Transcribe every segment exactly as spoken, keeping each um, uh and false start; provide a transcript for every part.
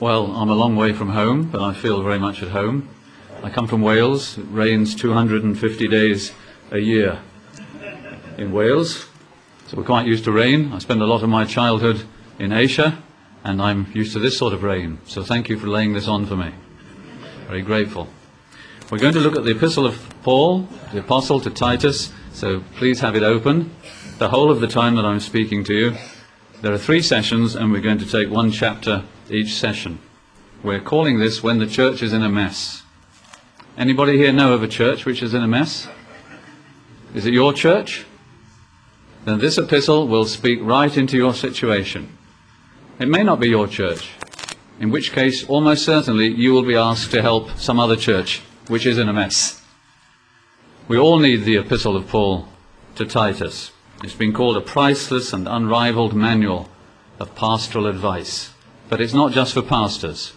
Well, I'm a long way from home, but I feel very much at home. I come from Wales. It rains two hundred fifty days a year in Wales, so we're quite used to rain. I spent a lot of my childhood in Asia, and I'm used to this sort of rain. So thank you for laying this on for me. Very grateful. We're going to look at the epistle of Paul, the apostle to Titus, so please have it open. The whole of the time that I'm speaking to you. There are three sessions, and we're going to take one chapter each session. We're calling this When the Church is in a Mess. Anybody here know of a church which is in a mess? Is it your church? Then this epistle will speak right into your situation. It may not be your church, in which case almost certainly you will be asked to help some other church which is in a mess. We all need the epistle of Paul to Titus. It's been called a priceless and unrivaled manual of pastoral advice. But it's not just for pastors.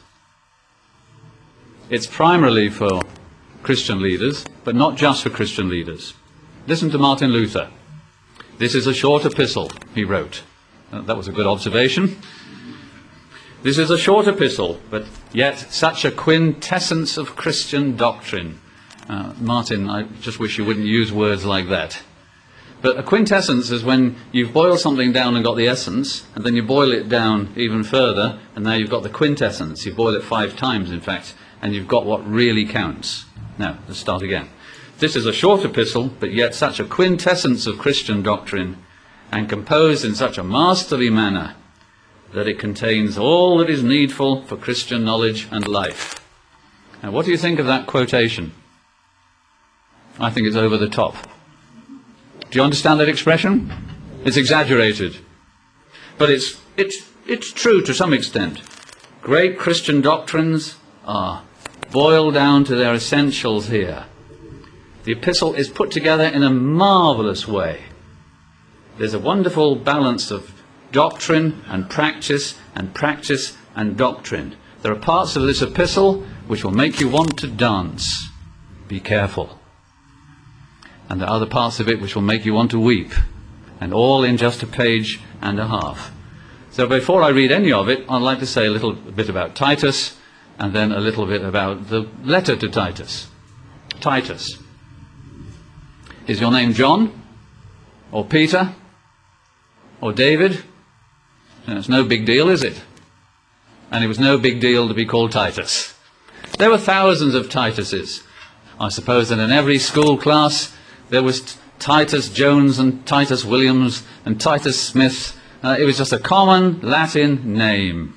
It's primarily for Christian leaders, but not just for Christian leaders. Listen to Martin Luther. This is a short epistle, he wrote. Uh, that was a good observation. This is a short epistle, but yet such a quintessence of Christian doctrine. Uh, Martin, I just wish you wouldn't use words like that. But a quintessence is when you've boiled something down and got the essence, and then you boil it down even further, and now you've got the quintessence. You boil it five times, in fact, and you've got what really counts. Now, let's start again. This is a short epistle, but yet such a quintessence of Christian doctrine, and composed in such a masterly manner, that it contains all that is needful for Christian knowledge and life. Now, what do you think of that quotation? I think it's over the top. Do you understand that expression? It's exaggerated. But it's, it's, it's true to some extent. Great Christian doctrines are boiled down to their essentials here. The epistle is put together in a marvelous way. There's a wonderful balance of doctrine and practice, and practice and doctrine. There are parts of this epistle which will make you want to dance. Be careful. And there are other parts of it which will make you want to weep, and all in just a page and a half. So before I read any of it, I'd like to say a little bit about Titus, and then a little bit about the letter to Titus. Titus. Is your name John? Or Peter? Or David? It's no big deal, is it? And it was no big deal to be called Titus. There were thousands of Tituses. I suppose that in every school class there was Titus Jones and Titus Williams and Titus Smith. Uh, it was just a common Latin name.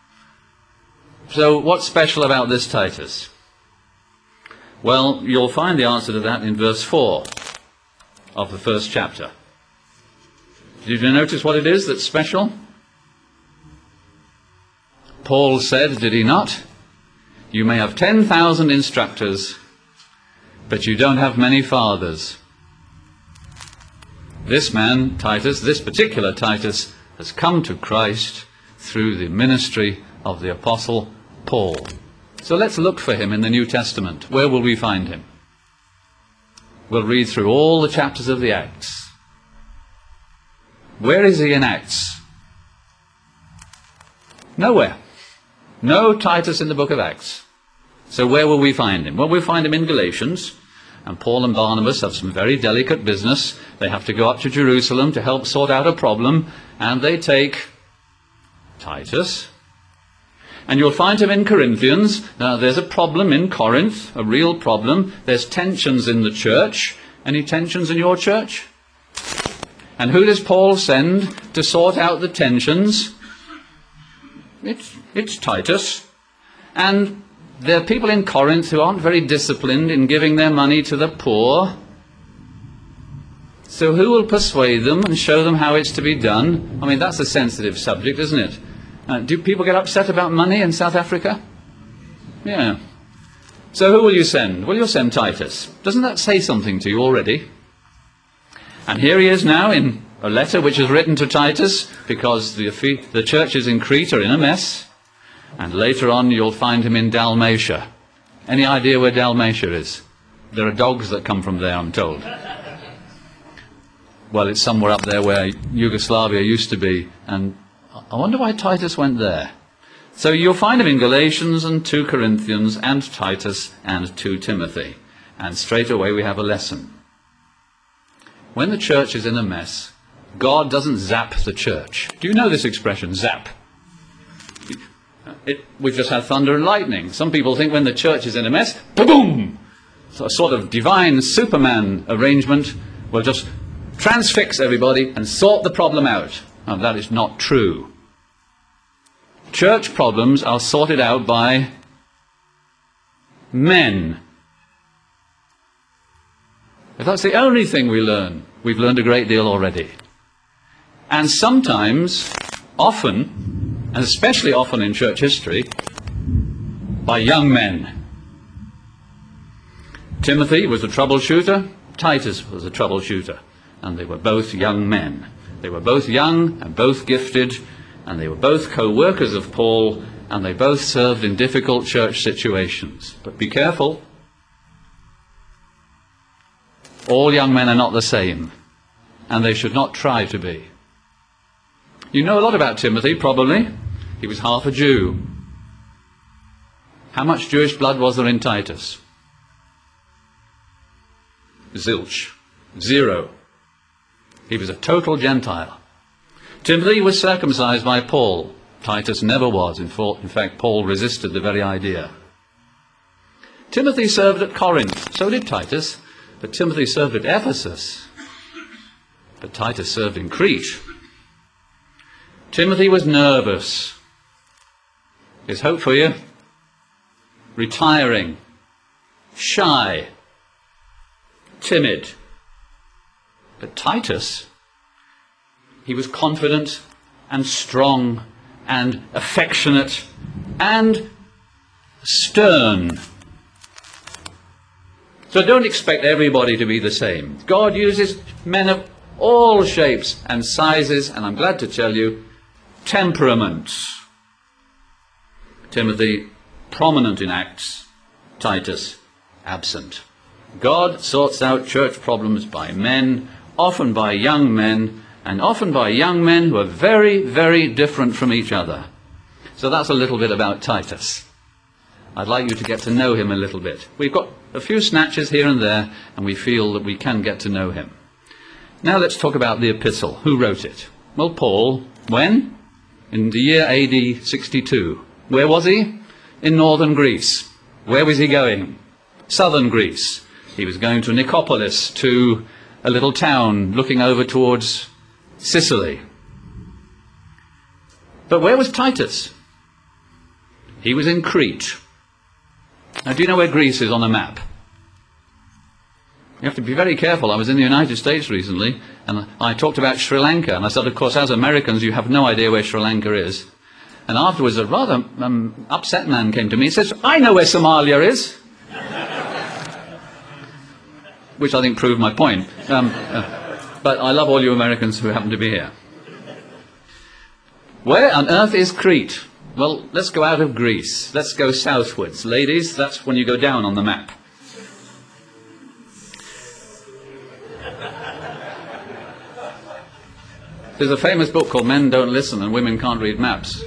So what's special about this Titus? Well, you'll find the answer to that in verse four of the first chapter. Did you notice what it is that's special? Paul said, did he not? You may have ten thousand instructors, but you don't have many fathers. This man, Titus, this particular Titus, has come to Christ through the ministry of the Apostle Paul. So let's look for him in the New Testament. Where will we find him? We'll read through all the chapters of the Acts. Where is he in Acts? Nowhere. No Titus in the book of Acts. So where will we find him? Well, we'll find him in Galatians. And Paul and Barnabas have some very delicate business. They have to go up to Jerusalem to help sort out a problem. And they take Titus. And you'll find him in Corinthians. Now, there's a problem in Corinth, a real problem. There's tensions in the church. Any tensions in your church? And who does Paul send to sort out the tensions? It's, it's Titus. And there are people in Corinth who aren't very disciplined in giving their money to the poor. So who will persuade them and show them how it's to be done? I mean, that's a sensitive subject, isn't it? Uh, do people get upset about money in South Africa? Yeah. So who will you send? Well, you'll send Titus. Doesn't that say something to you already? And here he is now in a letter which is written to Titus, because the, the churches in Crete are in a mess. And later on you'll find him in Dalmatia. Any idea where Dalmatia is? There are dogs that come from there, I'm told. Well, it's somewhere up there where Yugoslavia used to be, and I wonder why Titus went there. So you'll find them in Galatians and two Corinthians and Titus and two Timothy. And straight away we have a lesson. When the church is in a mess, God doesn't zap the church. Do you know this expression, zap? It, we've just had thunder and lightning. Some people think when the church is in a mess, boom! So a sort of divine Superman arrangement will just transfix everybody and sort the problem out. Now, that is not true. Church problems are sorted out by men. If that's the only thing we learn, we've learned a great deal already. And sometimes, often, and especially often in church history, by young men. Timothy was a troubleshooter, Titus was a troubleshooter, and they were both young men. They were both young and both gifted, and they were both co-workers of Paul, and they both served in difficult church situations. But be careful. All young men are not the same, and they should not try to be. You know a lot about Timothy, probably. He was half a Jew. How much Jewish blood was there in Titus? Zilch. Zero. He was a total Gentile. Timothy was circumcised by Paul. Titus never was. In fact, Paul resisted the very idea. Timothy served at Corinth. So did Titus. But Timothy served at Ephesus. But Titus served in Crete. Timothy was nervous. Here's hope for you. Retiring. Shy. Timid. But Titus, he was confident and strong and affectionate and stern. So don't expect everybody to be the same. God uses men of all shapes and sizes, and I'm glad to tell you, temperaments. Timothy, prominent in Acts. Titus, absent. God sorts out church problems by men, often by young men, and often by young men who are very, very different from each other. So that's a little bit about Titus. I'd like you to get to know him a little bit. We've got a few snatches here and there, and we feel that we can get to know him. Now let's talk about the epistle. Who wrote it? Well, Paul. When? In the year A D sixty-two. Where was he? In northern Greece. Where was he going? Southern Greece. He was going to Nicopolis, to a little town looking over towards Sicily. But where was Titus? He was in Crete. Now, do you know where Greece is on a map? You have to be very careful. I was in the United States recently, and I talked about Sri Lanka, and I said, of course, as Americans, you have no idea where Sri Lanka is. And afterwards, a rather um, upset man came to me and says, I know where Somalia is. Which I think proved my point. Um, uh, but I love all you Americans who happen to be here. Where on earth is Crete? Well, let's go out of Greece. Let's go southwards. Ladies, that's when you go down on the map. There's a famous book called Men Don't Listen and Women Can't Read Maps.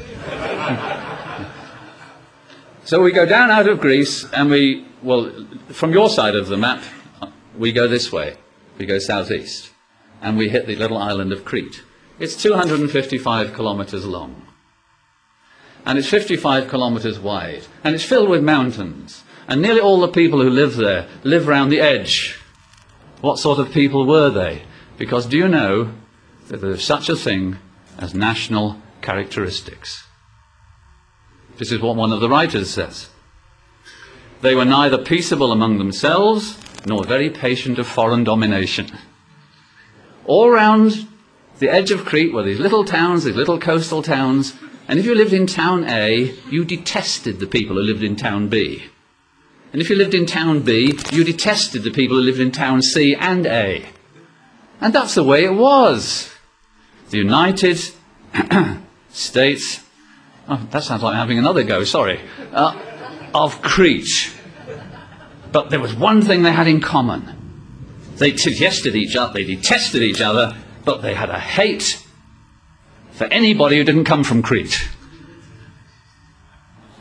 So we go down out of Greece and we, well, from your side of the map, we go this way. We go southeast. And we hit the little island of Crete. It's two hundred fifty-five kilometers long. And it's fifty-five kilometers wide. And it's filled with mountains. And nearly all the people who live there live round the edge. What sort of people were they? Because do you know that there's such a thing as national characteristics? This is what one of the writers says. They were neither peaceable among themselves, nor very patient of foreign domination. All round the edge of Crete were these little towns, these little coastal towns, and if you lived in town A, you detested the people who lived in town B. And if you lived in town B, you detested the people who lived in town C and A. And that's the way it was. The United States, oh, that sounds like having another go, sorry, uh, of Crete. But there was one thing they had in common. They detested each other, they detested each other, but they had a hate for anybody who didn't come from Crete.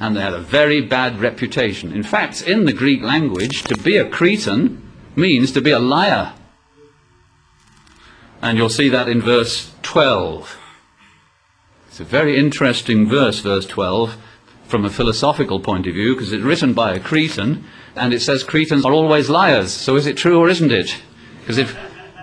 and they had a very bad reputation. In fact, in the Greek language, to be a Cretan means to be a liar. And you'll see that in verse twelve. It's a very interesting verse, verse twelve, from a philosophical point of view, because it's written by a Cretan, and it says Cretans are always liars. So is it true or isn't it? Because if...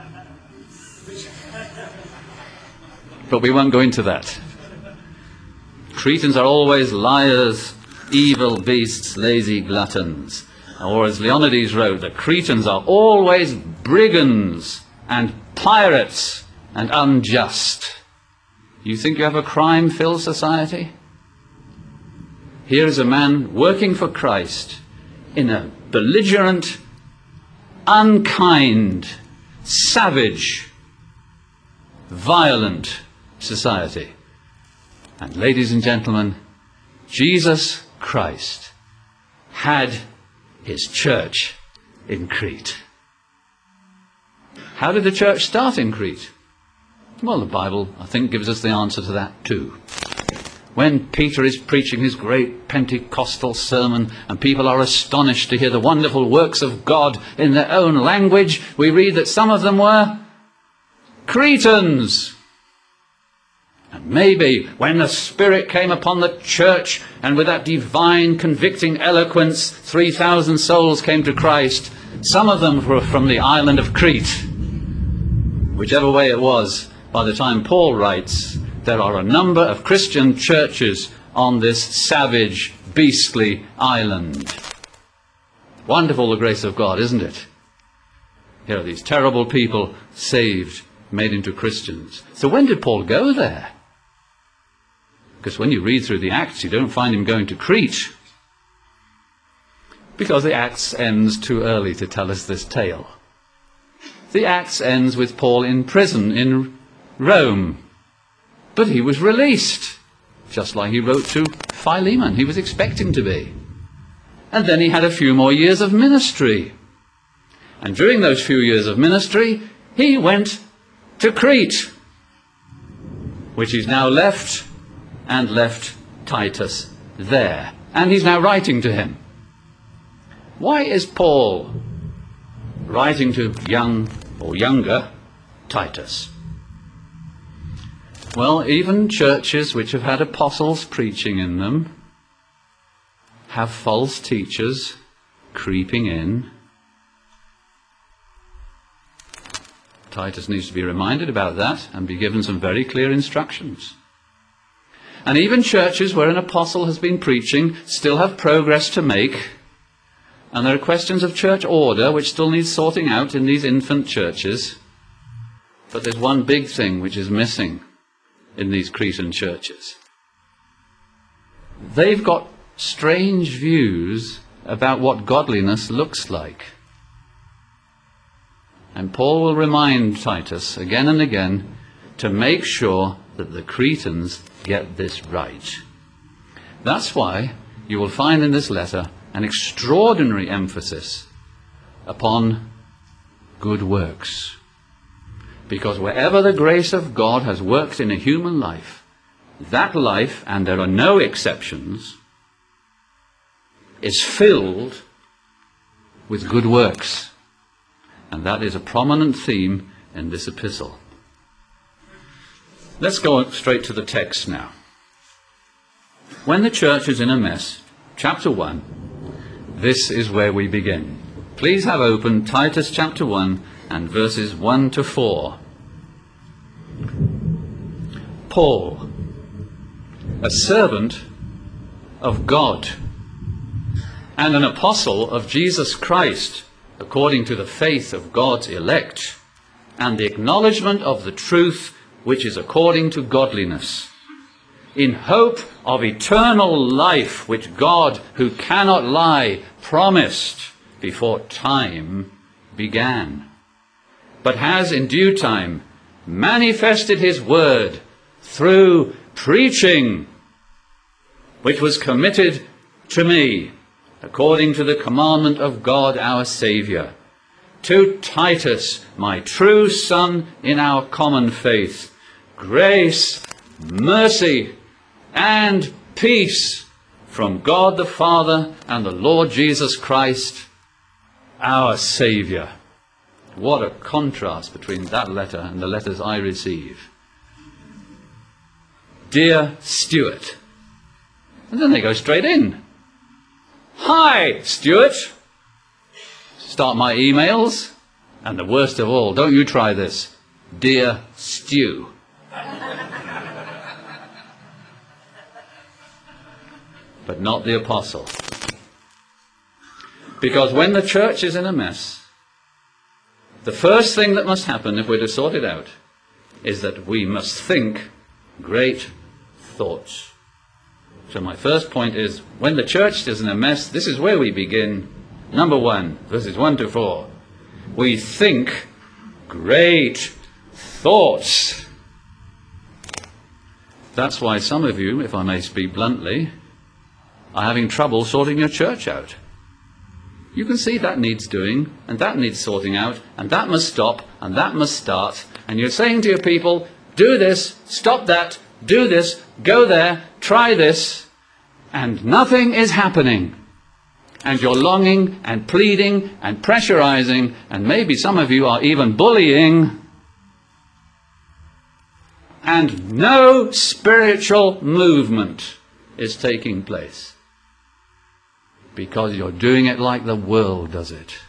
But we won't go into that. Cretans are always liars, evil beasts, lazy gluttons. Or as Leonides wrote, the Cretans are always brigands and pirates and unjust. You think you have a crime-filled society? Here is a man working for Christ in a belligerent, unkind, savage, violent society. And ladies and gentlemen, Jesus Christ had his church in Crete. How did the church start in Crete? Well, the Bible, I think, gives us the answer to that too. When Peter is preaching his great Pentecostal sermon and people are astonished to hear the wonderful works of God in their own language, we read that some of them were Cretans. And maybe when the Spirit came upon the church and with that divine convicting eloquence three thousand souls came to Christ, some of them were from the island of Crete. Whichever way it was, by the time Paul writes, there are a number of Christian churches on this savage, beastly island. Wonderful, the grace of God, isn't it? Here are these terrible people saved, made into Christians. So when did Paul go there? Because when you read through the Acts, you don't find him going to Crete. Because the Acts ends too early to tell us this tale. The Acts ends with Paul in prison in Rome. But he was released, just like he wrote to Philemon. He was expecting to be. And then he had a few more years of ministry. And during those few years of ministry, he went to Crete, which he's now left, and left Titus there. And he's now writing to him. Why is Paul writing to young or younger Titus? Well, even churches which have had apostles preaching in them have false teachers creeping in. Titus needs to be reminded about that and be given some very clear instructions. And even churches where an apostle has been preaching still have progress to make. And there are questions of church order which still need sorting out in these infant churches. But there's one big thing which is missing in these Cretan churches. They've got strange views about what godliness looks like. And Paul will remind Titus again and again to make sure that the Cretans get this right. That's why you will find in this letter an extraordinary emphasis upon good works. Because wherever the grace of God has worked in a human life, that life, and there are no exceptions, is filled with good works. And that is a prominent theme in this epistle. Let's go straight to the text now. When the church is in a mess, chapter one, this is where we begin. Please have open Titus chapter one and verses one to four. Paul, a servant of God and an apostle of Jesus Christ, according to the faith of God's elect and the acknowledgement of the truth which is according to godliness, in hope of eternal life which God, who cannot lie, promised before time began, but has in due time manifested his word through preaching, which was committed to me according to the commandment of God our Saviour, to Titus, my true son in our common faith, grace, mercy, and peace from God the Father and the Lord Jesus Christ, our Saviour. What a contrast between that letter and the letters I receive. Dear Stuart. And then they go straight in. Hi, Stuart. Start my emails. And the worst of all, don't you try this. Dear Stu. But not the apostle. Because when the church is in a mess, the first thing that must happen if we're to sort it out is that we must think great thoughts. So my first point is, when the church is in a mess, this is where we begin. Number one, verses one to four. We think great thoughts. That's why some of you, if I may speak bluntly, are having trouble sorting your church out. You can see that needs doing, and that needs sorting out, and that must stop, and that must start. And you're saying to your people, do this, stop that, do this, go there, try this, and nothing is happening. And you're longing and pleading and pressurizing, and maybe some of you are even bullying, and no spiritual movement is taking place. Because you're doing it like the world does it.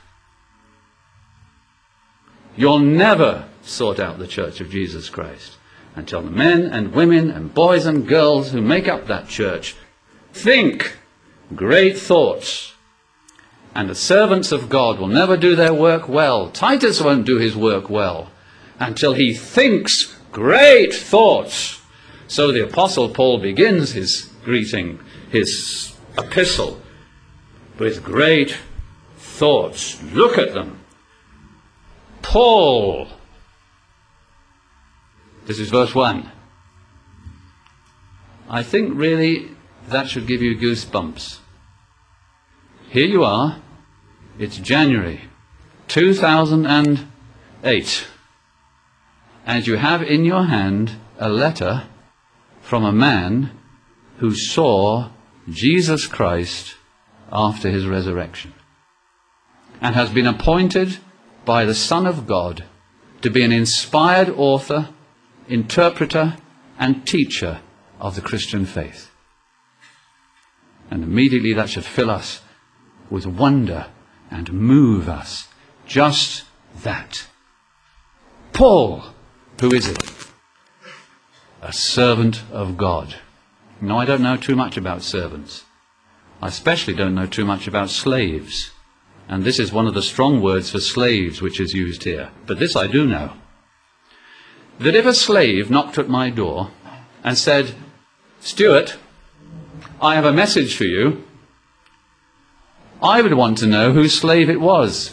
You'll never sort out the Church of Jesus Christ until the men and women and boys and girls who make up that church think great thoughts. And the servants of God will never do their work well. Titus won't do his work well until he thinks great thoughts. So the Apostle Paul begins his greeting, his epistle, with great thoughts. Look at them. Paul. This is verse one. I think really that should give you goosebumps. Here you are. It's January two thousand eight. And you have in your hand a letter from a man who saw Jesus Christ after his resurrection, and has been appointed by the Son of God to be an inspired author, interpreter, and teacher of the Christian faith. And immediately that should fill us with wonder and move us. Just that. Paul, who is it? A servant of God. No, I don't know too much about servants. I especially don't know too much about slaves. And this is one of the strong words for slaves which is used here. But this I do know. That if a slave knocked at my door and said, Stuart, I have a message for you, I would want to know whose slave it was.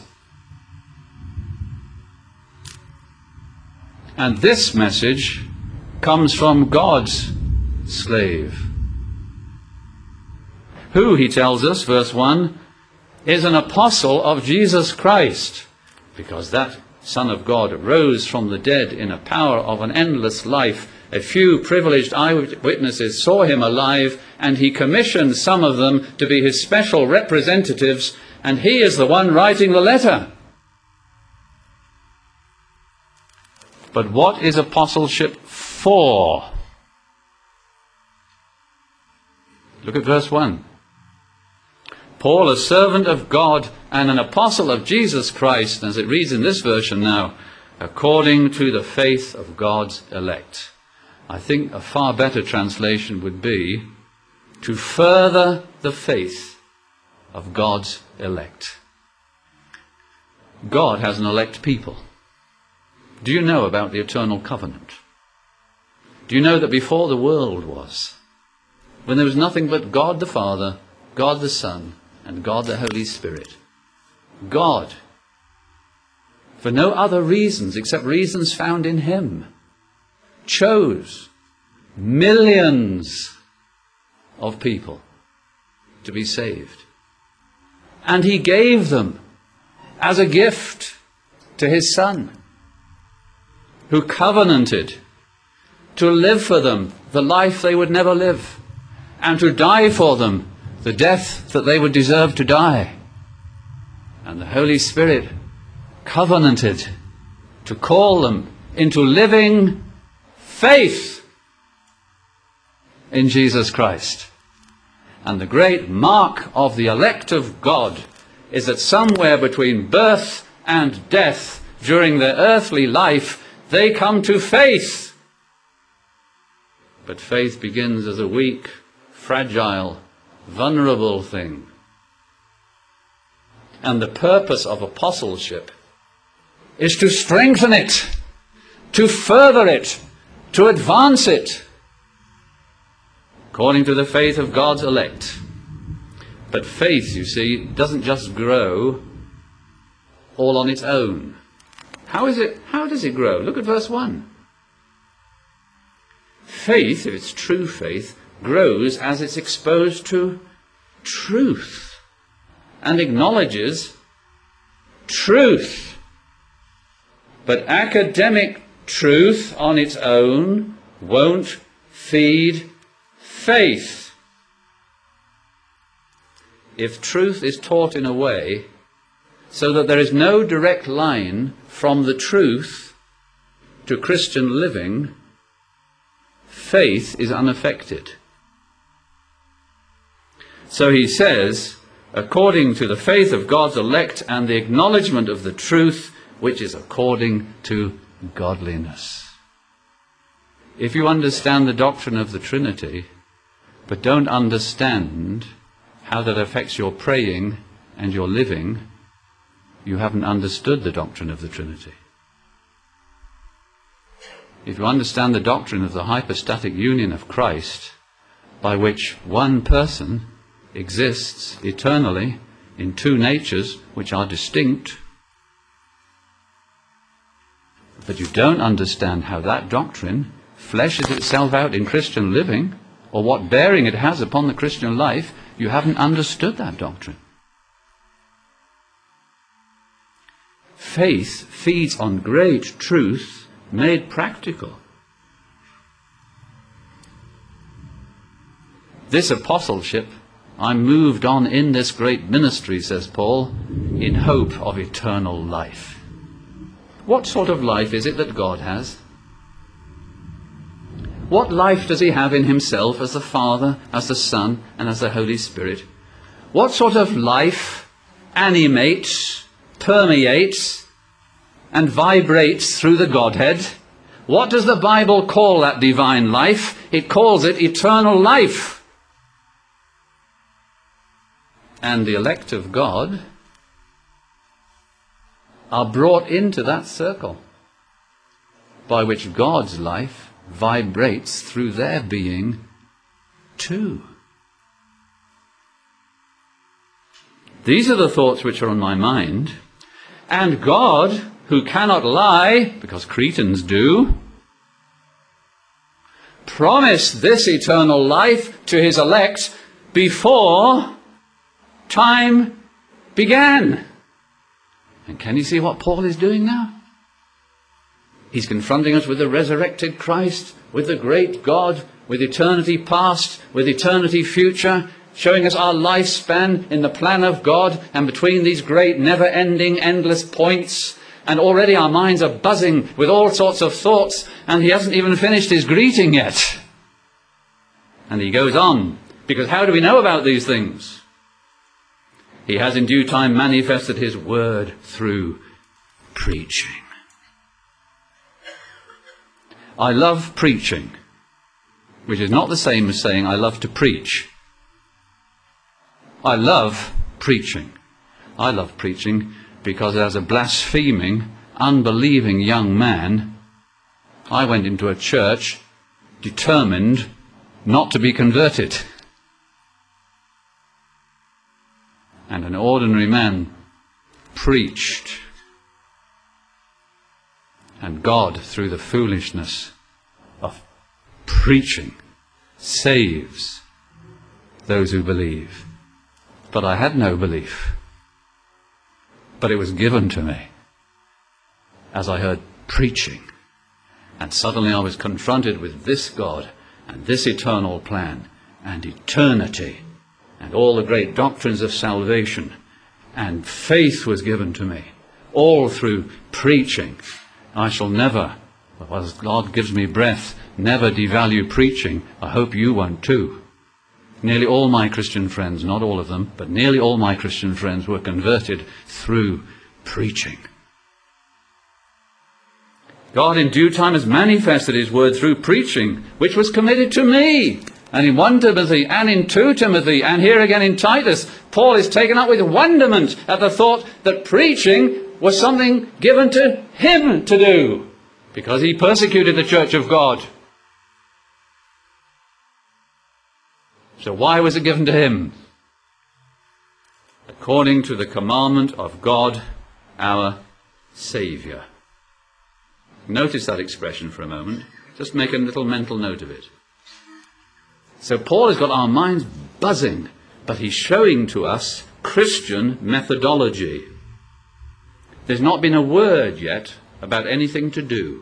And this message comes from God's slave, who, he tells us, verse one, is an apostle of Jesus Christ, because that Son of God rose from the dead in a power of an endless life. A few privileged eyewitnesses saw him alive, and he commissioned some of them to be his special representatives, and he is the one writing the letter. But what is apostleship for? Look at verse one. Paul, a servant of God and an apostle of Jesus Christ, as it reads in this version now, according to the faith of God's elect. I think a far better translation would be, to further the faith of God's elect. God has an elect people. Do you know about the eternal covenant? Do you know that before the world was, when there was nothing but God the Father, God the Son, and God the Holy Spirit, God, for no other reasons except reasons found in him, chose millions of people to be saved. And he gave them as a gift to his Son, who covenanted to live for them the life they would never live, and to die for them the death that they would deserve to die. And the Holy Spirit covenanted to call them into living faith in Jesus Christ. And the great mark of the elect of God is that somewhere between birth and death, during their earthly life, they come to faith. But faith begins as a weak, fragile, vulnerable thing. And the purpose of apostleship is to strengthen it, to further it, to advance it, according to the faith of God's elect. But faith, you see, doesn't just grow all on its own. How is it? How does it grow? Look at verse one. Faith, if it's true faith, grows as it's exposed to truth and acknowledges truth. But academic truth on its own won't feed faith. If truth is taught in a way so that there is no direct line from the truth to Christian living, faith is unaffected. So he says, according to the faith of God's elect and the acknowledgement of the truth, which is according to godliness. If you understand the doctrine of the Trinity, but don't understand how that affects your praying and your living, you haven't understood the doctrine of the Trinity. If you understand the doctrine of the hypostatic union of Christ, by which one person exists eternally in two natures which are distinct, but you don't understand how that doctrine fleshes itself out in Christian living, or what bearing it has upon the Christian life, you haven't understood that doctrine. Faith feeds on great truth made practical. This apostleship, I moved on in this great ministry, says Paul, in hope of eternal life. What sort of life is it that God has? What life does he have in himself as the Father, as the Son, and as the Holy Spirit? What sort of life animates, permeates, and vibrates through the Godhead? What does the Bible call that divine life? It calls it eternal life. And the elect of God are brought into that circle by which God's life vibrates through their being too. These are the thoughts which are on my mind. And God, who cannot lie, because Cretans do, promised this eternal life to his elect before time began. And can you see what Paul is doing now? He's confronting us with the resurrected Christ, with the great God, with eternity past, with eternity future, showing us our lifespan in the plan of God, and between these great never-ending, endless points. And already our minds are buzzing with all sorts of thoughts, and he hasn't even finished his greeting yet. And he goes on, because how do we know about these things? He has in due time manifested his word through preaching. I love preaching, which is not the same as saying I love to preach. I love preaching. I love preaching because as a blaspheming, unbelieving young man, I went into a church determined not to be converted. And an ordinary man preached. And God, through the foolishness of preaching, saves those who believe. But I had no belief. But it was given to me as I heard preaching. And suddenly I was confronted with this God and this eternal plan and eternity and all the great doctrines of salvation, and faith was given to me, all through preaching. I shall never, as God gives me breath, never devalue preaching. I hope you won't too. Nearly all my Christian friends, not all of them, but nearly all my Christian friends were converted through preaching. God in due time has manifested his word through preaching, which was committed to me. And in First Timothy and in Second Timothy and here again in Titus, Paul is taken up with wonderment at the thought that preaching was something given to him to do, because he persecuted the church of God. So why was it given to him? According to the commandment of God, our Saviour. Notice that expression for a moment. Just make a little mental note of it. So Paul has got our minds buzzing, but he's showing to us Christian methodology. There's not been a word yet about anything to do.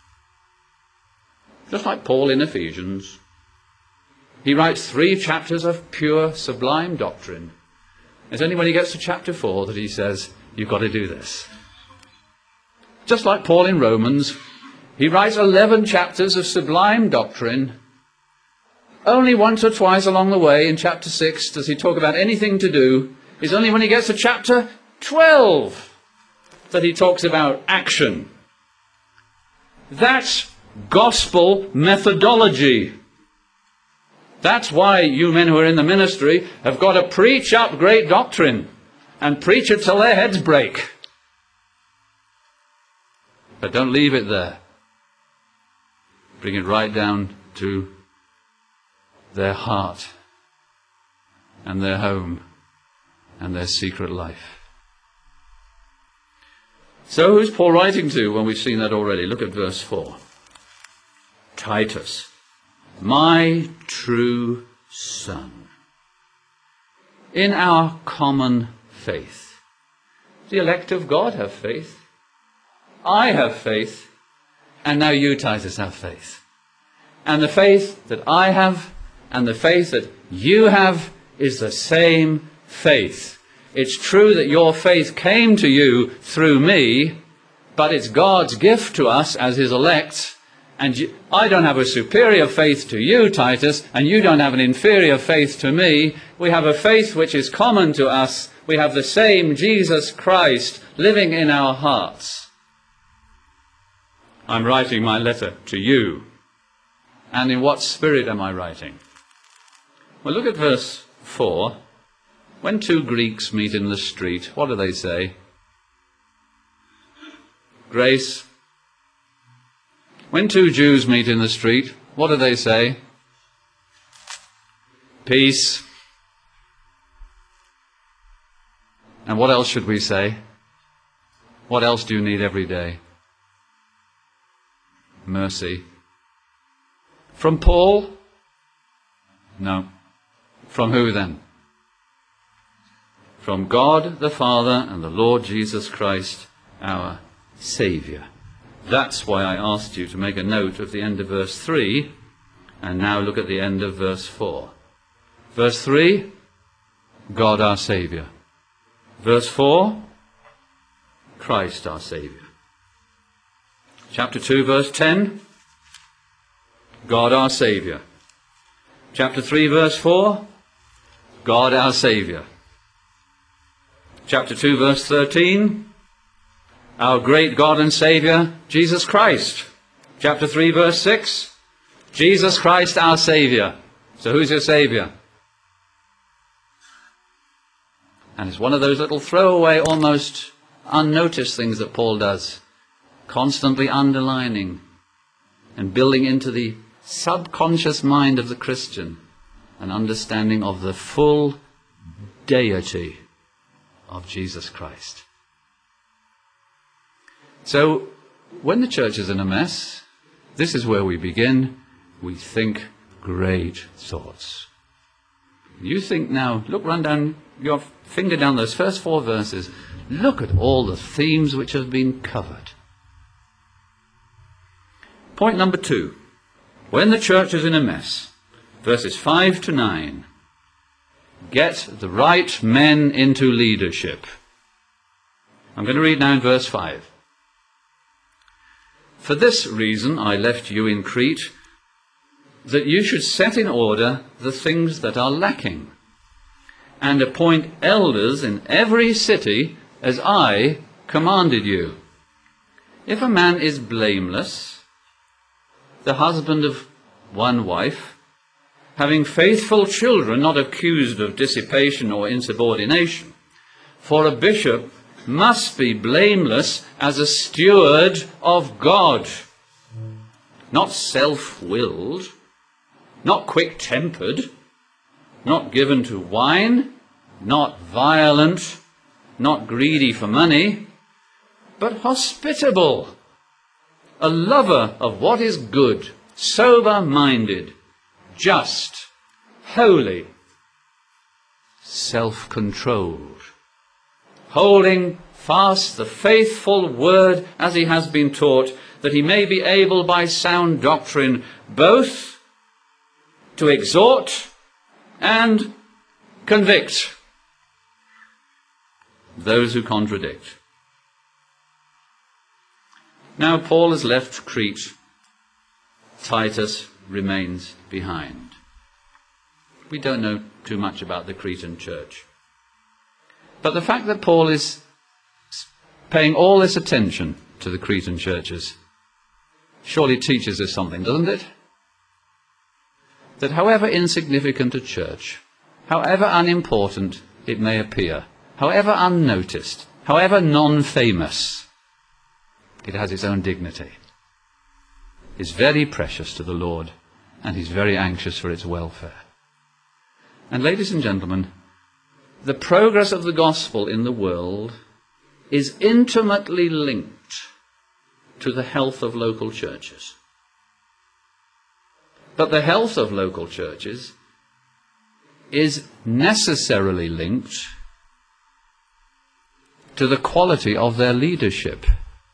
Just like Paul in Ephesians. He writes three chapters of pure, sublime doctrine. It's only when he gets to chapter four that he says, you've got to do this. Just like Paul in Romans, he writes eleven chapters of sublime doctrine. Only once or twice along the way in chapter six does he talk about anything to do. It's only when he gets to chapter twelve that he talks about action. That's gospel methodology. That's why you men who are in the ministry have got to preach up great doctrine and preach it till their heads break. But don't leave it there. Bring it right down to their heart and their home and their secret life. So who's Paul writing to when we've seen that already? Look at verse four. Titus, my true son, in our common faith. The elect of God have faith. I have faith. And now you, Titus, have faith. And the faith that I have and the faith that you have is the same faith. It's true that your faith came to you through me, but it's God's gift to us as his elect. And you, I don't have a superior faith to you, Titus, and you don't have an inferior faith to me. We have a faith which is common to us. We have the same Jesus Christ living in our hearts. I'm writing my letter to you. And in what spirit am I writing? Well, look at verse four. When two Greeks meet in the street, what do they say? Grace. When two Jews meet in the street, what do they say? Peace. And what else should we say? What else do you need every day? Mercy. From Paul? No. From who then? From God the Father and the Lord Jesus Christ, our Saviour. That's why I asked you to make a note of the end of verse three, and now look at the end of verse four. Verse three, God our Saviour. Verse four, Christ our Saviour. Chapter two, verse ten, God our Saviour. Chapter three, verse four, God our Saviour. Chapter two, verse thirteen, our great God and Saviour, Jesus Christ. Chapter three, verse six, Jesus Christ our Saviour. So who's your Saviour? And it's one of those little throwaway, almost unnoticed things that Paul does. Constantly underlining and building into the subconscious mind of the Christian an understanding of the full deity of Jesus Christ. So, when the church is in a mess, this is where we begin. We think great thoughts. You think now, look, run down your finger down those first four verses. Look at all the themes which have been covered. Point number two. When the church is in a mess, verses five to nine. get the right men into leadership. I'm going to read now in verse five. For this reason I left you in Crete, that you should set in order the things that are lacking, and appoint elders in every city as I commanded you. If a man is blameless, the husband of one wife, having faithful children, not accused of dissipation or insubordination, for a bishop must be blameless as a steward of God, not self-willed, not quick-tempered, not given to wine, not violent, not greedy for money, but hospitable, a lover of what is good, sober-minded, just, holy, self-controlled, holding fast the faithful word as he has been taught, that he may be able by sound doctrine both to exhort and convict those who contradict. Now Paul has left Crete. Titus remains behind. We don't know too much about the Cretan church. But the fact that Paul is paying all this attention to the Cretan churches surely teaches us something, doesn't it? That however insignificant a church, however unimportant it may appear, however unnoticed, however non-famous, it has its own dignity, is very precious to the Lord, and he's very anxious for its welfare. And ladies and gentlemen, the progress of the gospel in the world is intimately linked to the health of local churches. But the health of local churches is necessarily linked to the quality of their leadership.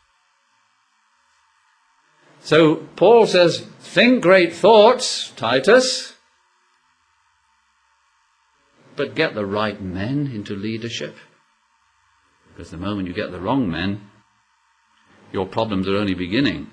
So Paul says, think great thoughts, Titus, but get the right men into leadership. Because the moment you get the wrong men, your problems are only beginning.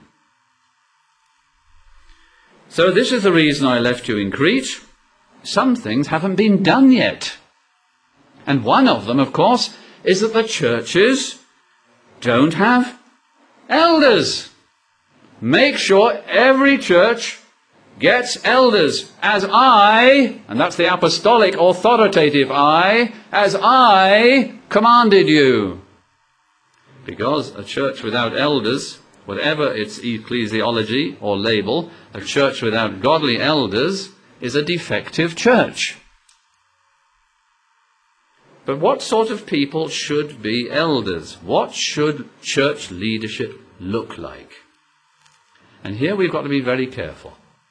So this is the reason I left you in Crete. Some things haven't been done yet. And one of them, of course, is that the churches don't have elders. Make sure every church gets elders, as I, and that's the apostolic authoritative I, as I commanded you. Because a church without elders, whatever its ecclesiology or label, a church without godly elders is a defective church. But what sort of people should be elders? What should church leadership look like? And here we've got to be very careful.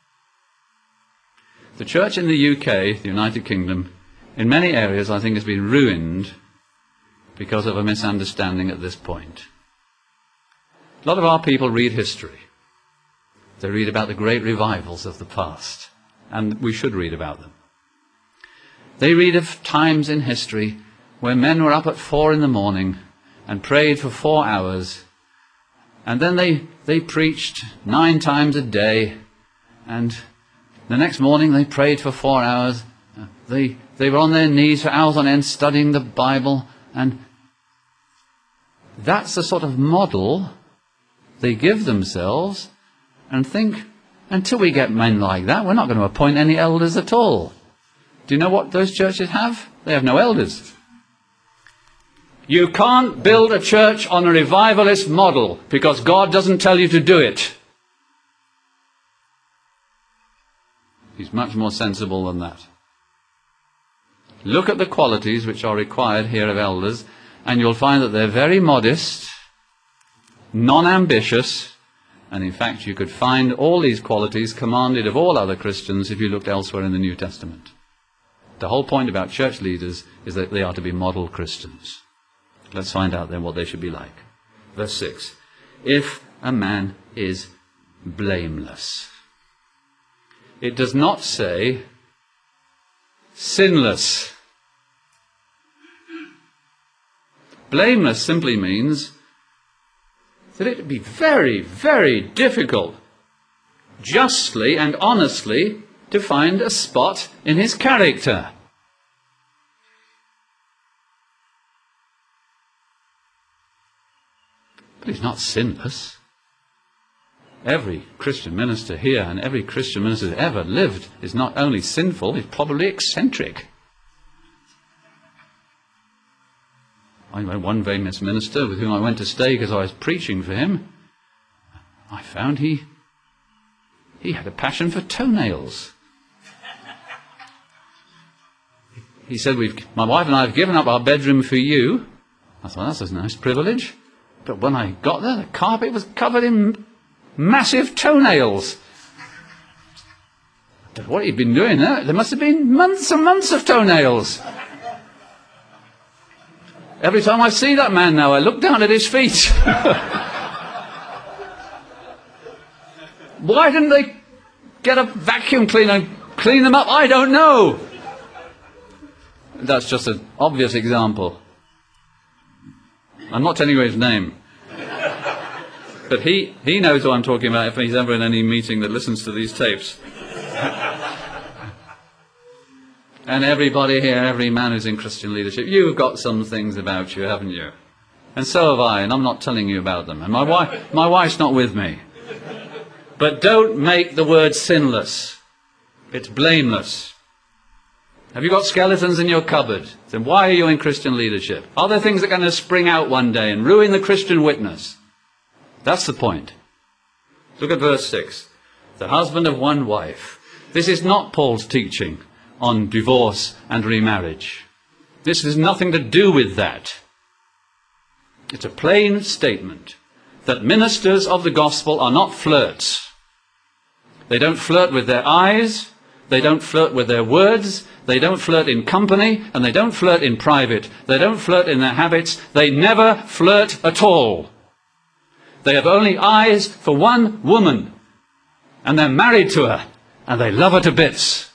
The church in the U K, the United Kingdom, in many areas I think has been ruined because of a misunderstanding at this point. A lot of our people read history. They read about the great revivals of the past, and we should read about them. They read of times in history where men were up at four in the morning and prayed for four hours, and then they, they preached nine times a day, and the next morning they prayed for four hours. They, they were on their knees for hours on end studying the Bible, and that's the sort of model they give themselves, and think, until we get men like that, we're not going to appoint any elders at all. Do you know what those churches have? They have no elders. You can't build a church on a revivalist model because God doesn't tell you to do it. He's much more sensible than that. Look at the qualities which are required here of elders, and you'll find that they're very modest, non-ambitious, and in fact you could find all these qualities commanded of all other Christians if you looked elsewhere in the New Testament. The whole point about church leaders is that they are to be model Christians. Let's find out then what they should be like. Verse six. If a man is blameless. It does not say sinless. Blameless simply means that it would be very, very difficult, justly and honestly, to find a spot in his character. But he's not sinless. Every Christian minister here and every Christian minister that ever lived is not only sinful, he's probably eccentric. I know one famous minister with whom I went to stay because I was preaching for him. I found he he had a passion for toenails. He said, "We've, my wife and I have given up our bedroom for you." I thought, that's a nice privilege. But when I got there, the carpet was covered in massive toenails. I don't know what he'd been doing there. There must have been months and months of toenails. Every time I see that man now, I look down at his feet. Why didn't they get a vacuum cleaner and clean them up? I don't know. That's just an obvious example. I'm not telling you his name. But he, he knows who I'm talking about if he's ever in any meeting that listens to these tapes. And everybody here, every man who's in Christian leadership, you've got some things about you, haven't you? And so have I, and I'm not telling you about them. And my wife, my wife's not with me. But don't make the word sinless. It's blameless. Have you got skeletons in your cupboard? Then why are you in Christian leadership? Are there things that are going to spring out one day and ruin the Christian witness? That's the point. Look at verse six. The husband of one wife. This is not Paul's teaching on divorce and remarriage. This has nothing to do with that. It's a plain statement that ministers of the gospel are not flirts. They don't flirt with their eyes, they don't flirt with their words, they don't flirt in company, and they don't flirt in private. They don't flirt in their habits. They never flirt at all. They have only eyes for one woman, and they're married to her, and they love her to bits.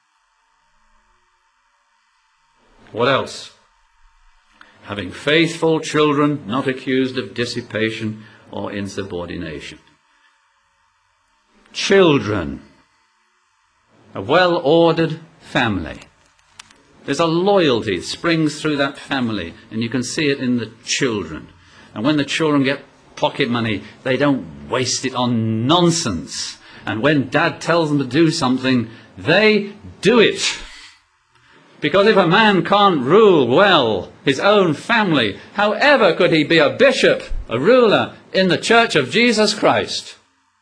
What else? Having faithful children, not accused of dissipation or insubordination. Children. A well-ordered family. There's a loyalty that springs through that family, and you can see it in the children. And when the children get pocket money, they don't waste it on nonsense. And when dad tells them to do something, they do it. Because if a man can't rule well his own family, however could he be a bishop, a ruler in the Church of Jesus Christ?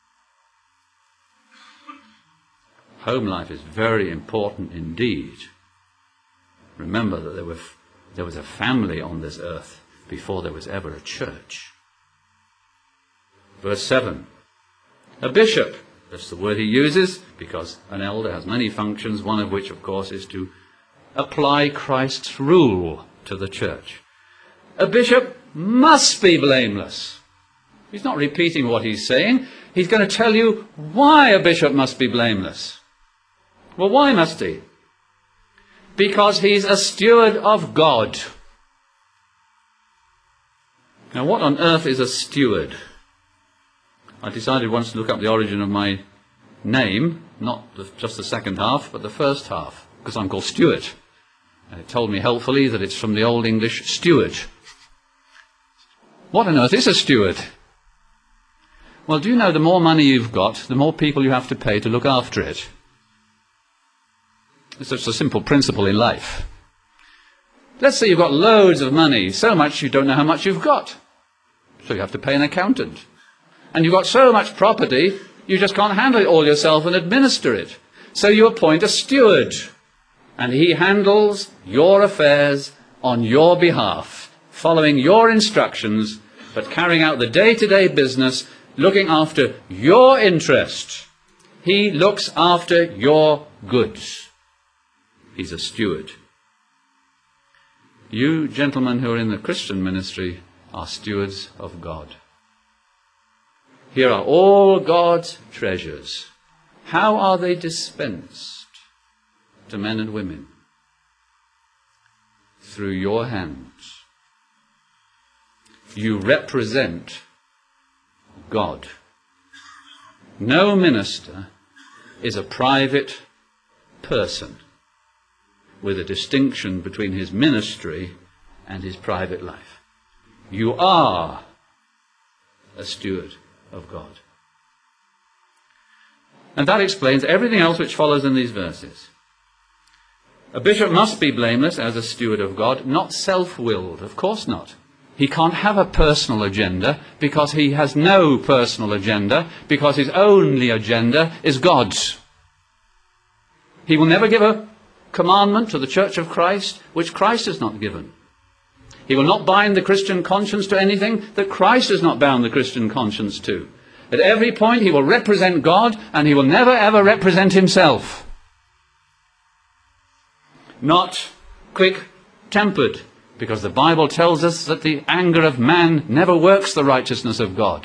Home life is very important indeed. Remember that there, were, there was a family on this earth before there was ever a church. Verse seven. A bishop. That's the word he uses, because an elder has many functions, one of which, of course, is to apply Christ's rule to the church. A bishop must be blameless. He's not repeating what he's saying. He's going to tell you why a bishop must be blameless. Well, why must he? Because he's a steward of God. Now, what on earth is a steward? I decided once to look up the origin of my name, not the, just the second half, but the first half, because I'm called Stuart. And it told me helpfully that it's from the Old English steward. What on earth is a steward? Well, do you know the more money you've got, the more people you have to pay to look after it? It's just a simple principle in life. Let's say you've got loads of money, so much you don't know how much you've got. So you have to pay an accountant. And you've got so much property, you just can't handle it all yourself and administer it. So you appoint a steward. And he handles your affairs on your behalf, following your instructions, but carrying out the day-to-day business, looking after your interest. He looks after your goods. He's a steward. You gentlemen who are in the Christian ministry are stewards of God. Here are all God's treasures. How are they dispensed to men and women? Through your hands. You represent God. No minister is a private person with a distinction between his ministry and his private life. You are a steward of God. And that explains everything else which follows in these verses. A bishop must be blameless as a steward of God, not self-willed. Of course not. He can't have a personal agenda because he has no personal agenda, because his only agenda is God's. He will never give a commandment to the Church of Christ which Christ has not given. He will not bind the Christian conscience to anything that Christ has not bound the Christian conscience to. At every point he will represent God, and he will never ever represent himself. Not quick-tempered, because the Bible tells us that the anger of man never works the righteousness of God.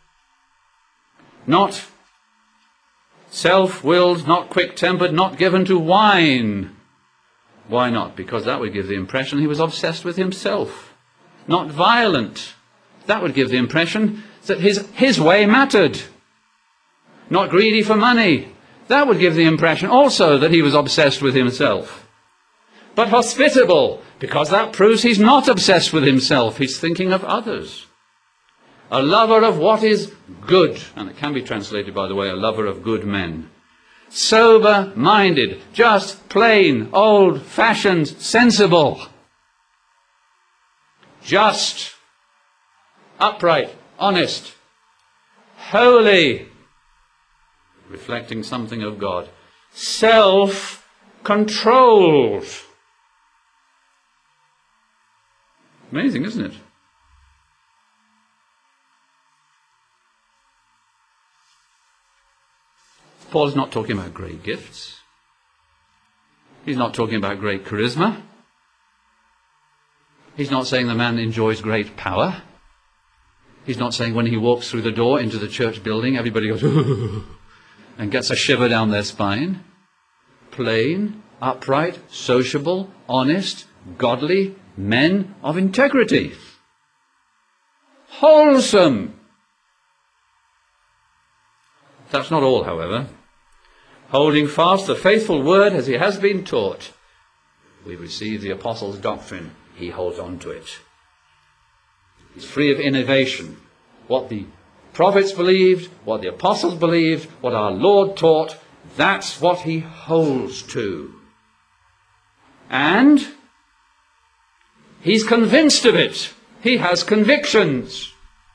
Not self-willed, not quick-tempered, not given to wine. Why not? Because that would give the impression he was obsessed with himself. Not violent. That would give the impression that his, his way mattered. Not greedy for money. That would give the impression also that he was obsessed with himself. But hospitable, because that proves he's not obsessed with himself. He's thinking of others. A lover of what is good. And it can be translated, by the way, a lover of good men. Sober-minded, just plain, old-fashioned, sensible. Just, upright, honest, holy, reflecting something of God. Self-controlled. Amazing, isn't it? Paul is not talking about great gifts. He's not talking about great charisma. He's not saying the man enjoys great power. He's not saying when he walks through the door into the church building, everybody goes, ooh, and gets a shiver down their spine. Plain, upright, sociable, honest, godly men of integrity. Wholesome. That's not all, however. Holding fast the faithful word as he has been taught. We receive the apostles' doctrine. He holds on to it. He's free of innovation. What the prophets believed, what the apostles believed, what our Lord taught, that's what he holds to. And he's convinced of it. He has convictions.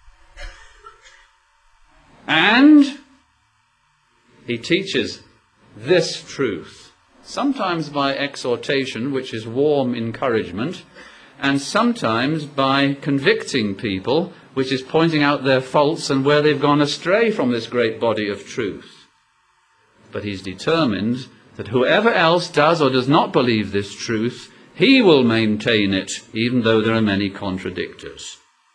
And he teaches this truth, sometimes by exhortation, which is warm encouragement, and sometimes by convicting people, which is pointing out their faults and where they've gone astray from this great body of truth. But he's determined that whoever else does or does not believe this truth, he will maintain it, even though there are many contradictors.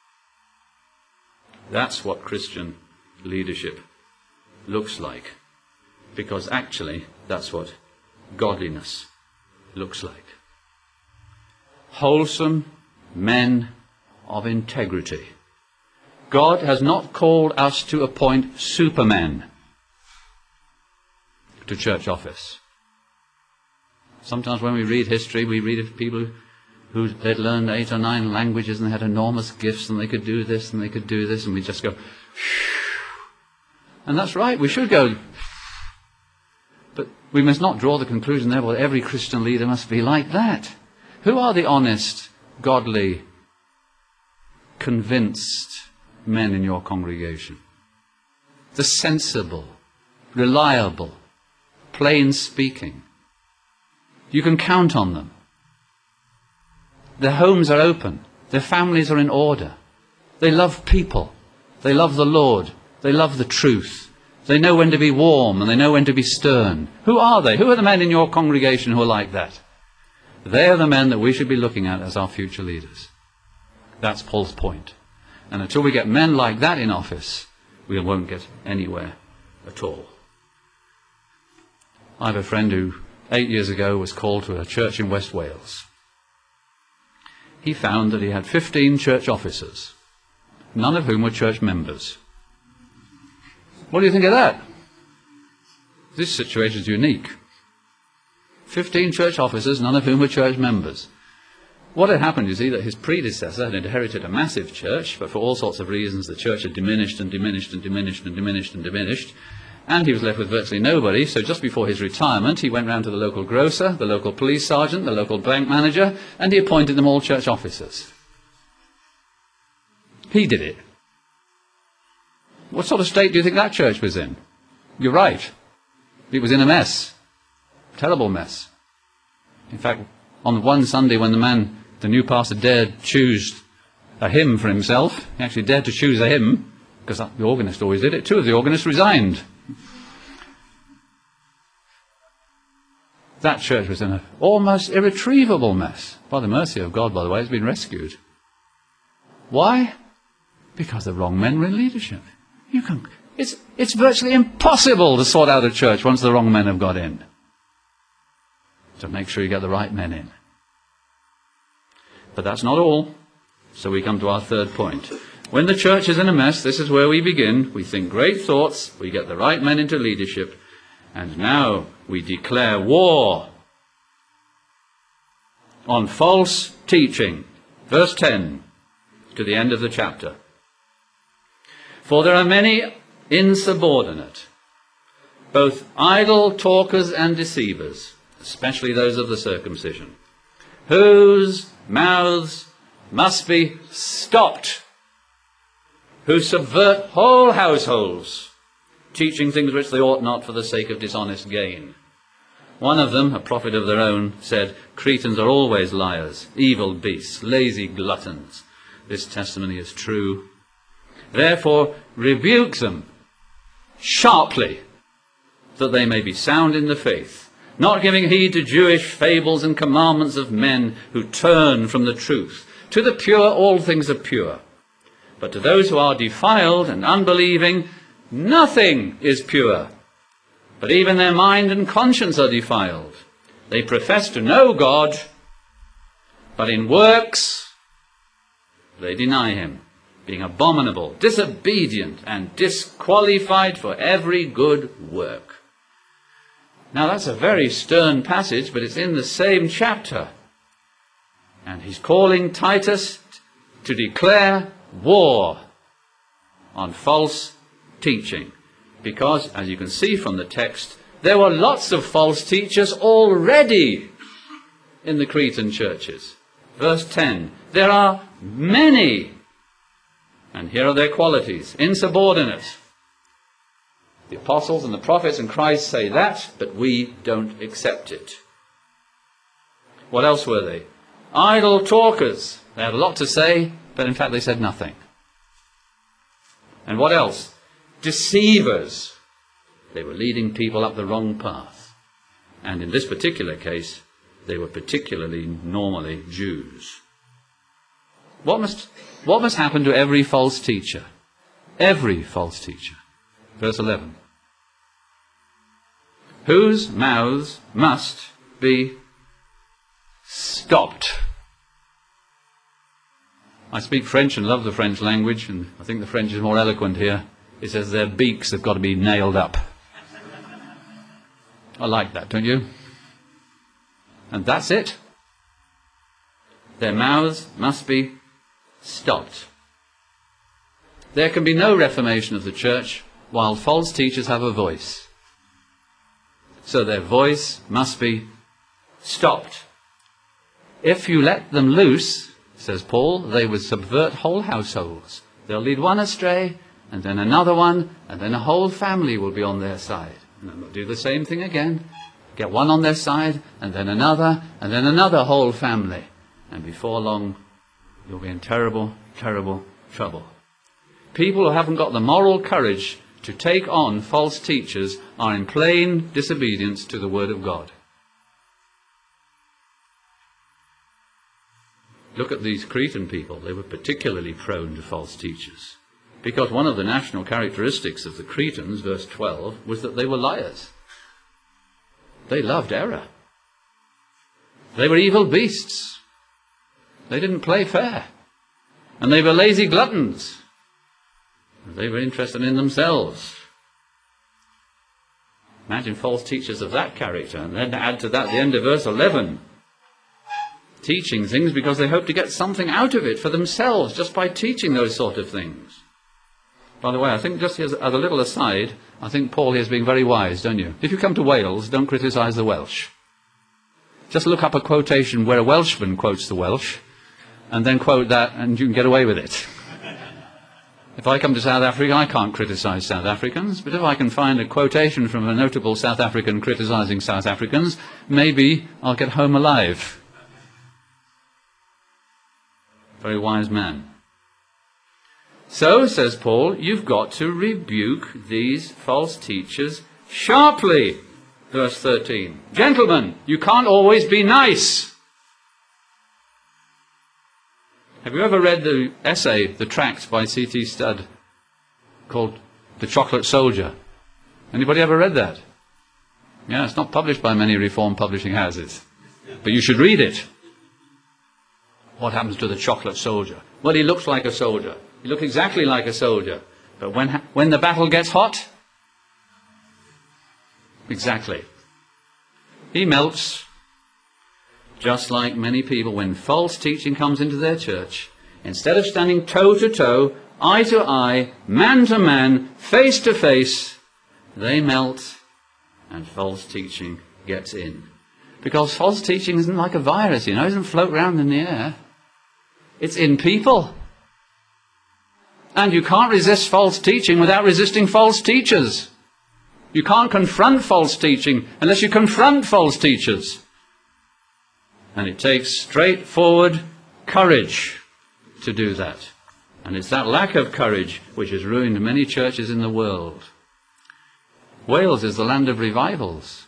That's what Christian leadership looks like. Because actually, that's what godliness looks like. Wholesome men of integrity. God has not called us to appoint supermen to church office. Sometimes when we read history, we read of people who they'd learned eight or nine languages and they had enormous gifts and they could do this and they could do this, and we just go, and that's right, we should go. But we must not draw the conclusion there, well, every Christian leader must be like that. Who are the honest, godly, convinced men in your congregation? The sensible, reliable, plain speaking. You can count on them. Their homes are open. Their families are in order. They love people. They love the Lord. They love the truth. They know when to be warm and they know when to be stern. Who are they? Who are the men in your congregation who are like that? They are the men that we should be looking at as our future leaders. That's Paul's point. And until we get men like that in office, we won't get anywhere at all. I have a friend who eight years ago was called to a church in West Wales. He found that he had fifteen church officers none of whom were church members. What do you think of that? This situation is unique. Fifteen church officers, none of whom were church members. What had happened, you see, that his predecessor had inherited a massive church, but for all sorts of reasons the church had diminished and diminished and diminished and diminished and diminished, and he was left with virtually nobody. So just before his retirement, he went round to the local grocer, the local police sergeant, the local bank manager, and he appointed them all church officers. He did it. What sort of state do you think that church was in? You're right. It was in a mess. Terrible mess. In fact, on one Sunday when the man, the new pastor, dared choose a hymn for himself, he actually dared to choose a hymn, because the organist always did it. Two of the organists resigned. That church was in an almost irretrievable mess. By the mercy of God, by the way, it's been rescued. Why? Because the wrong men were in leadership. You can, it's, it's virtually impossible to sort out a church once the wrong men have got in. So make sure you get the right men in. But that's not all. So we come to our third point. When the church is in a mess, this is where we begin. We think great thoughts, we get the right men into leadership, and now we declare war on false teaching. Verse ten, to the end of the chapter. For there are many insubordinate, both idle talkers and deceivers, especially those of the circumcision, whose mouths must be stopped, who subvert whole households, teaching things which they ought not for the sake of dishonest gain. One of them, a prophet of their own, said, Cretans are always liars, evil beasts, lazy gluttons. This testimony is true. Therefore, rebuke them sharply, that they may be sound in the faith, not giving heed to Jewish fables and commandments of men who turn from the truth. To the pure all things are pure, but to those who are defiled and unbelieving, nothing is pure. But even their mind and conscience are defiled. They profess to know God, but in works they deny him, being abominable, disobedient, and disqualified for every good work. Now that's a very stern passage, but it's in the same chapter. And he's calling Titus to declare war on false teaching. Because, as you can see from the text, there were lots of false teachers already in the Cretan churches. Verse ten, there are many, and here are their qualities: insubordinate. The apostles and the prophets and Christ say that, but we don't accept it. What else were they? Idle talkers. They had a lot to say, but in fact they said nothing. And what else? Deceivers. They were leading people up the wrong path. And in this particular case, they were particularly normally Jews. What must, what must happen to every false teacher? Every false teacher. Verse eleven. Whose mouths must be stopped. I speak French and love the French language, and I think the French is more eloquent here. It says their beaks have got to be nailed up. I like that, don't you? And that's it. Their mouths must be stopped. There can be no reformation of the church while false teachers have a voice. So their voice must be stopped. If you let them loose, says Paul, they would subvert whole households. They'll lead one astray, and then another one, and then a whole family will be on their side. And then they'll do the same thing again. Get one on their side, and then another, and then another whole family. And before long, you'll be in terrible, terrible trouble. People who haven't got the moral courage to take on false teachers are in plain disobedience to the Word of God. Look at these Cretan people. They were particularly prone to false teachers. Because one of the national characteristics of the Cretans, verse twelve, was that they were liars. They loved error. They were evil beasts. They didn't play fair. And they were lazy gluttons. They were interested in themselves. Imagine false teachers of that character, and then add to that the end of verse eleven. Teaching things because they hope to get something out of it for themselves just by teaching those sort of things. By the way, I think just as a little aside, I think Paul here is being very wise, don't you? If you come to Wales, don't criticise the Welsh. Just look up a quotation where a Welshman quotes the Welsh, and then quote that, and you can get away with it. If I come to South Africa, I can't criticise South Africans, but if I can find a quotation from a notable South African criticising South Africans, maybe I'll get home alive. Very wise man. So, says Paul, you've got to rebuke these false teachers sharply. Verse thirteen. Gentlemen, you can't always be nice. Have you ever read the essay, the tract by C T Studd called The Chocolate Soldier? Anybody ever read that? Yeah, it's not published by many Reformed publishing houses. But you should read it. What happens to the chocolate soldier? Well, he looks like a soldier. He looks exactly like a soldier. But when, when the battle gets hot, exactly. He melts, just like many people when false teaching comes into their church. Instead of standing toe to toe, eye to eye, man to man, face to face, they melt and false teaching gets in. Because false teaching isn't like a virus, you know, it doesn't float around in the air. It's in people. And you can't resist false teaching without resisting false teachers. You can't confront false teaching unless you confront false teachers. And it takes straightforward courage to do that. And it's that lack of courage which has ruined many churches in the world. Wales is the land of revivals.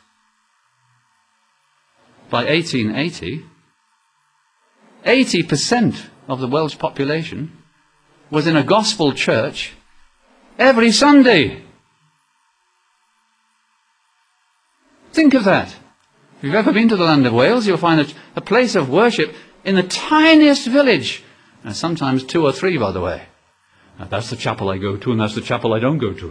By eighteen eighty, eighty percent of the Welsh population was in a gospel church every Sunday. Think of that. If you've ever been to the land of Wales, you'll find a, a place of worship in the tiniest village. And sometimes two or three, by the way. Now, that's the chapel I go to, and that's the chapel I don't go to.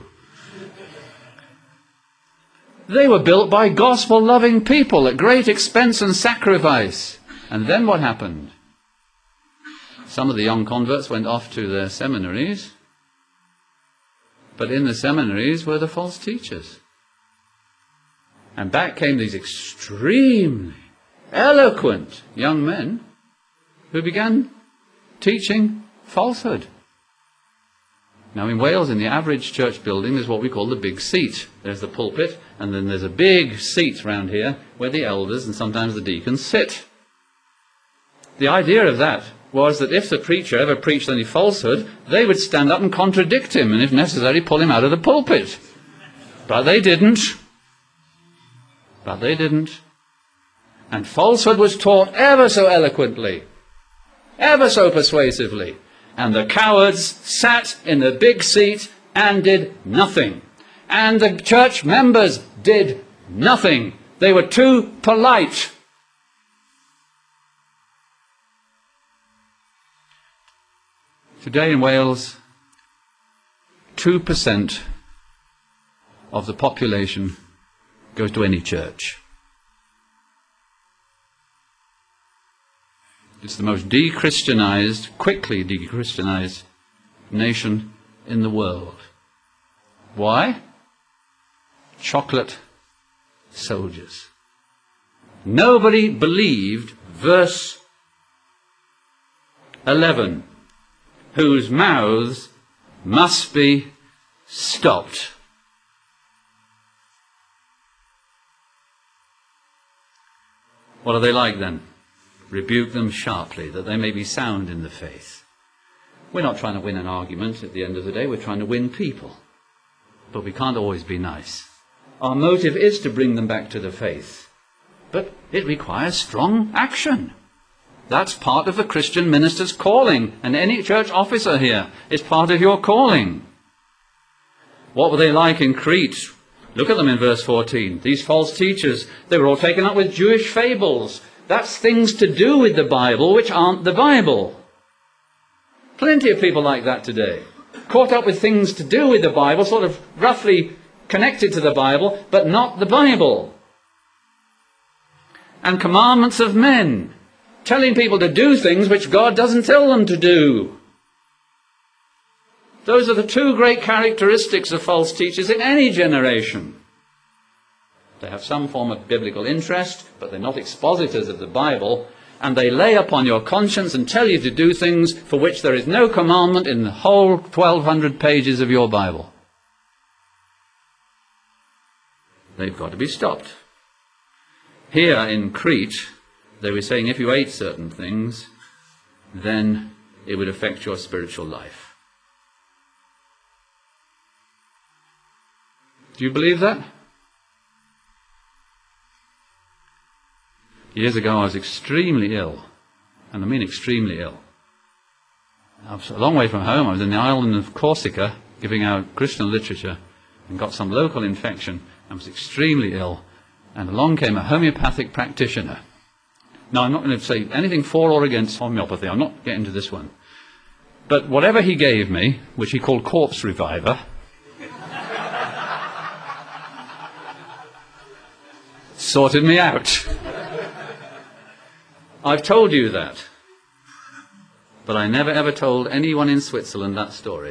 They were built by gospel-loving people at great expense and sacrifice. And then what happened? Some of the young converts went off to their seminaries, but in the seminaries were the false teachers. And back came these extremely eloquent young men who began teaching falsehood. Now in Wales, in the average church building, there's what we call the big seat. There's the pulpit, and then there's a big seat round here where the elders and sometimes the deacons sit. The idea of that was that if the preacher ever preached any falsehood, they would stand up and contradict him, and if necessary, pull him out of the pulpit. But they didn't. But they didn't. And falsehood was taught ever so eloquently, ever so persuasively. And the cowards sat in the big seat and did nothing. And the church members did nothing. They were too polite. Today in Wales, two percent of the population goes to any church. It's the most de-Christianized, quickly de-Christianized nation in the world. Why? Chocolate soldiers. Nobody believed verse eleven, whose mouths must be stopped. What are they like then? Rebuke them sharply, that they may be sound in the faith. We're not trying to win an argument at the end of the day, we're trying to win people. But we can't always be nice. Our motive is to bring them back to the faith. But it requires strong action. That's part of the Christian minister's calling, and any church officer here is part of your calling. What were they like in Crete? Look at them in verse fourteen. These false teachers, they were all taken up with Jewish fables. That's things to do with the Bible which aren't the Bible. Plenty of people like that today. caught up with things to do with the Bible, sort of roughly connected to the Bible, but not the Bible. And commandments of men, telling people to do things which God doesn't tell them to do. Those are the two great characteristics of false teachers in any generation. They have some form of biblical interest, but they're not expositors of the Bible, and they lay upon your conscience and tell you to do things for which there is no commandment in the whole twelve hundred pages of your Bible. They've got to be stopped. Here in Crete, they were saying if you ate certain things, then it would affect your spiritual life. Do you believe that? Years ago I was extremely ill, and I mean extremely ill. I was a long way from home. I was in the island of Corsica giving out Christian literature and got some local infection. I was extremely ill, and along came a homeopathic practitioner. Now, I'm not going to say anything for or against homeopathy. I'm not getting to this one. But whatever he gave me, which he called Corpse Reviver, sorted me out. I've told you that. But I never ever told anyone in Switzerland that story.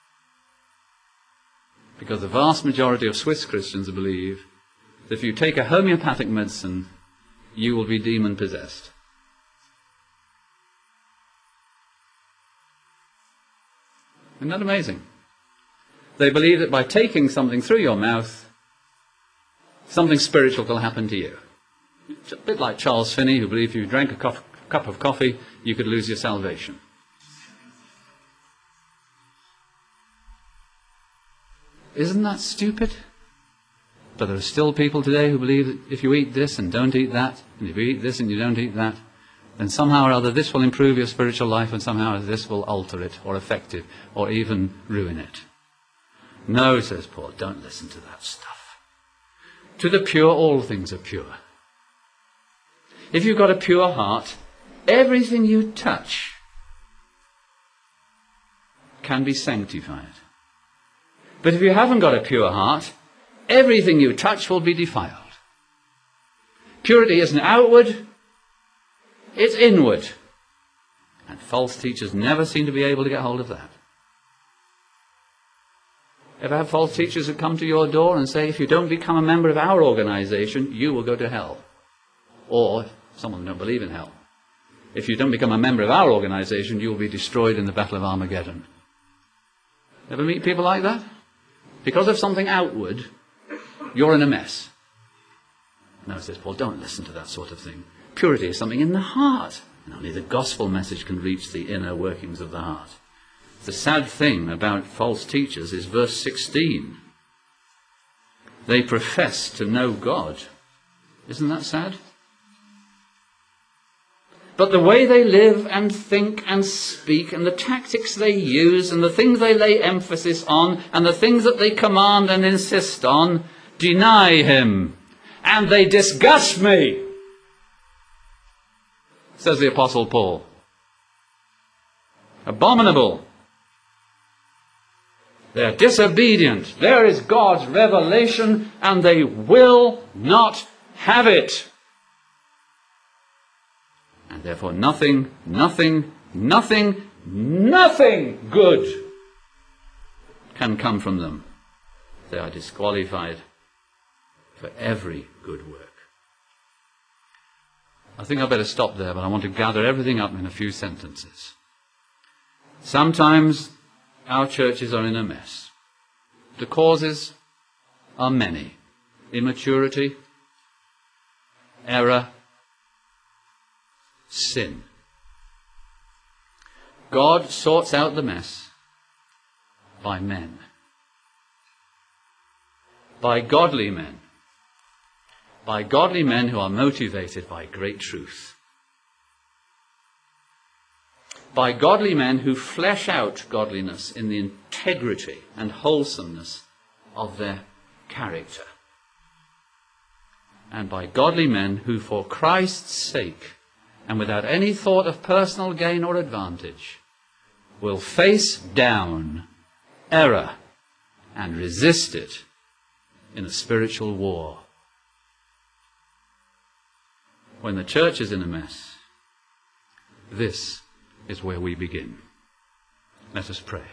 Because the vast majority of Swiss Christians believe that if you take a homeopathic medicine, you will be demon-possessed. Isn't that amazing? They believe that by taking something through your mouth, something spiritual will happen to you. It's a bit like Charles Finney, who believed if you drank a cup, cup of coffee, you could lose your salvation. Isn't that stupid? But there are still people today who believe that if you eat this and don't eat that, and if you eat this and you don't eat that, then somehow or other this will improve your spiritual life and somehow or other this will alter it or affect it or even ruin it. No, says Paul, don't listen to that stuff. To the pure, all things are pure. If you've got a pure heart, everything you touch can be sanctified. But if you haven't got a pure heart, everything you touch will be defiled. Purity isn't outward, it's inward. And false teachers never seem to be able to get hold of that. Ever have false teachers who come to your door and say, if you don't become a member of our organization, you will go to hell? Or, someone who don't believe in hell, if you don't become a member of our organization, you will be destroyed in the Battle of Armageddon. Ever meet people like that? Because of something outward, you're in a mess. No, says Paul, don't listen to that sort of thing. Purity is something in the heart, and only the gospel message can reach the inner workings of the heart. The sad thing about false teachers is verse sixteen. They profess to know God. Isn't that sad? But the way they live and think and speak and the tactics they use and the things they lay emphasis on and the things that they command and insist on deny him. And they disgust me, says the Apostle Paul. Abominable. They're disobedient. There is God's revelation and they will not have it. And therefore nothing, nothing, nothing, nothing good can come from them. They are disqualified for every good work. I think I better stop there, but I want to gather everything up in a few sentences. Sometimes our churches are in a mess. The causes are many. Immaturity, error, sin. God sorts out the mess by men. By godly men. By godly men who are motivated by great truth. By godly men who flesh out godliness in the integrity and wholesomeness of their character. And by godly men who, for Christ's sake, and without any thought of personal gain or advantage, will face down error and resist it in a spiritual war. When the church is in a mess, this is where we begin. Let us pray.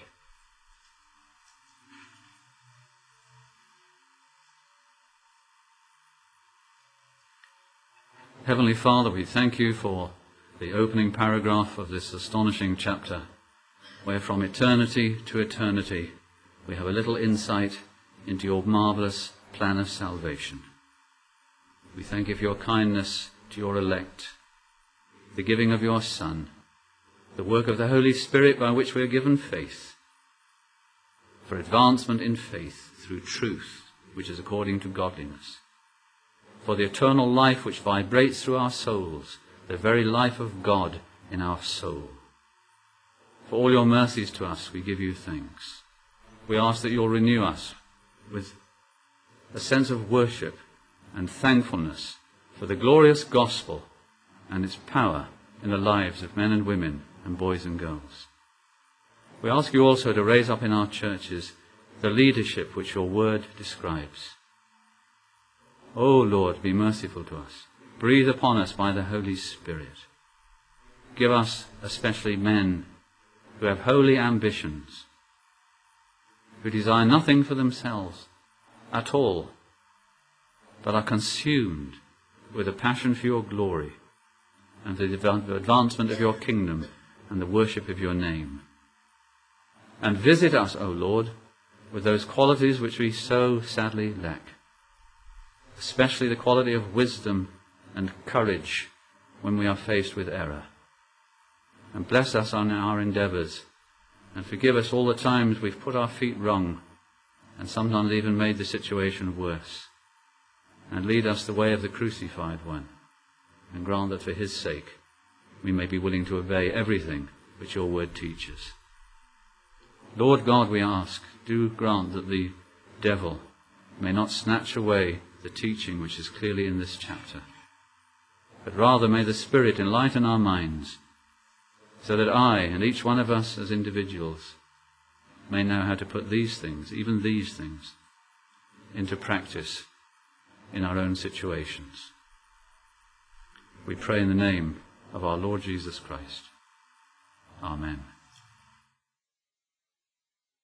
Heavenly Father, we thank you for the opening paragraph of this astonishing chapter, where from eternity to eternity we have a little insight into your marvelous plan of salvation. We thank you for your kindness to your elect, the giving of your Son, the work of the Holy Spirit by which we are given faith, for advancement in faith through truth, which is according to godliness, for the eternal life which vibrates through our souls, the very life of God in our soul. For all your mercies to us, we give you thanks. We ask that you'll renew us with a sense of worship and thankfulness for the glorious gospel and its power in the lives of men and women and boys and girls. We ask you also to raise up in our churches the leadership which your word describes. O Lord, be merciful to us. Breathe upon us by the Holy Spirit. Give us especially men who have holy ambitions, who desire nothing for themselves at all, but are consumed with a passion for your glory and the advancement of your kingdom and the worship of your name. And visit us, O Lord, with those qualities which we so sadly lack, especially the quality of wisdom and courage when we are faced with error. And bless us on our endeavours, and forgive us all the times we've put our feet wrong and sometimes even made the situation worse. And lead us the way of the crucified one, and grant that for his sake we may be willing to obey everything which your word teaches. Lord God, we ask, do grant that the devil may not snatch away the teaching which is clearly in this chapter, but rather may the Spirit enlighten our minds, so that I and each one of us as individuals may know how to put these things, even these things, into practice in our own situations. We pray in the name of our Lord Jesus Christ. Amen.